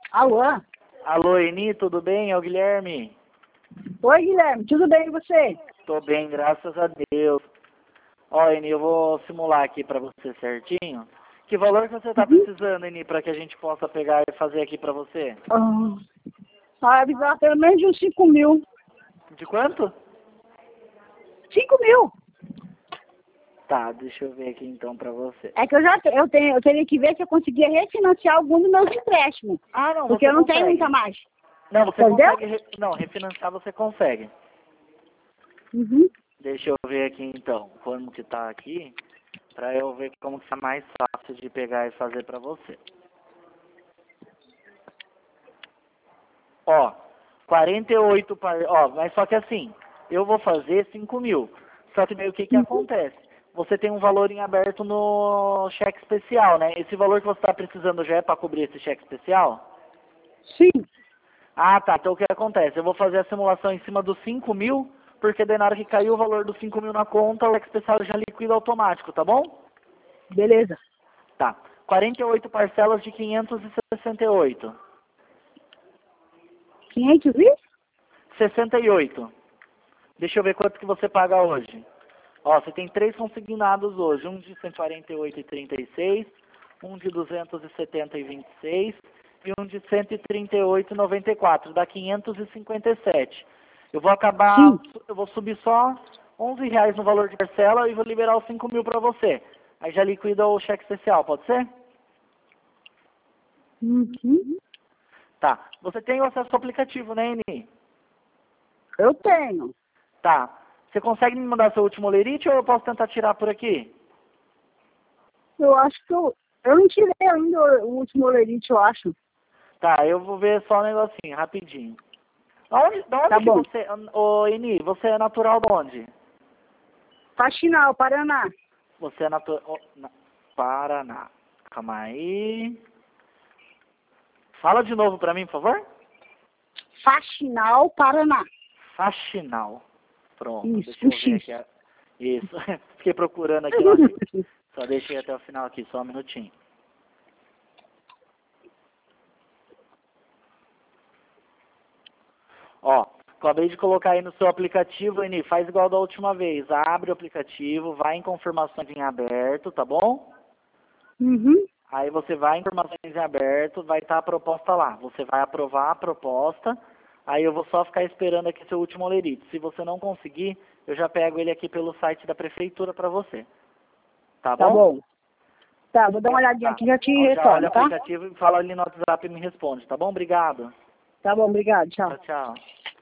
Alô? Alô, Eni, tudo bem? É o Guilherme. Oi, Guilherme, tudo bem e você? Tô bem, graças a Deus. Ó, Eni, eu vou simular aqui pra você certinho. Que valor que você tá precisando, Eni, pra que a gente possa pegar e fazer aqui pra você? Avisar pelo menos de uns 5 mil. De quanto? 5 mil? Tá, deixa eu ver aqui então pra você. É que eu teria que ver se eu conseguia refinanciar algum dos meus empréstimos. Ah, não, Porque você eu não consegue. tenho muita mais. Não, você Entendeu? consegue. Não, refinanciar você consegue. Uhum. Deixa eu ver aqui então, como que tá aqui, pra eu ver como que tá mais fácil de pegar e fazer pra você. Ó, 48 ó, mas só que assim, eu vou fazer 5 mil. Só que meio que acontece? Você tem um valor em aberto no cheque especial, né? Esse valor que você está precisando já é para cobrir esse cheque especial? Sim. Ah, tá. Então o que acontece? Eu vou fazer a simulação em cima dos 5 mil, porque daí na hora que cair o valor dos 5 mil na conta, o cheque especial já liquida automático, tá bom? Beleza. Tá. 48 parcelas de 568. 500 e? 68. Deixa eu ver quanto que você paga hoje. Ó, você tem 3 consignados hoje. Um de 148,36, um de 270,26 e um de 138,94. Dá 557. Eu vou acabar, Sim. eu vou subir só R$ 11 no valor de parcela e vou liberar os 5 mil para você. Aí já liquida o cheque especial, pode ser? Uhum. Tá. Você tem o acesso ao aplicativo, né, Eni? Eu tenho. Tá. Você consegue me mandar seu último lerite ou eu posso tentar tirar por aqui? Eu acho que eu não tirei ainda o último olerite, eu acho. Tá, eu vou ver só um negocinho, rapidinho. Da onde Tá que bom. você... Ô, Eni, você é natural de onde? Faxinal, Paraná. Você é natural... Paraná. Calma aí. Fala de novo pra mim, por favor. Faxinal, Paraná. Faxinal. Pronto, Isso, deixa o eu ver X. aqui. Isso. Fiquei procurando aqui, não achei. Só deixei até o final aqui, só um minutinho. Ó, acabei de colocar aí no seu aplicativo, Eni, faz igual da última vez. Abre o aplicativo, vai em confirmações em aberto, tá bom? Uhum. Aí você vai em informações em aberto, vai estar a proposta lá. Você vai aprovar a proposta, aí eu vou só ficar esperando aqui seu último olerite. Se você não conseguir, eu já pego ele aqui pelo site da prefeitura para você. Tá Tá bom? bom. Tá, vou dar uma olhadinha Tá. aqui e já te Ó, já olha retorno, o tá? aplicativo e fala ali no WhatsApp e me responde, tá bom? Obrigado. Tá bom, obrigado, tchau. Tchau, tchau.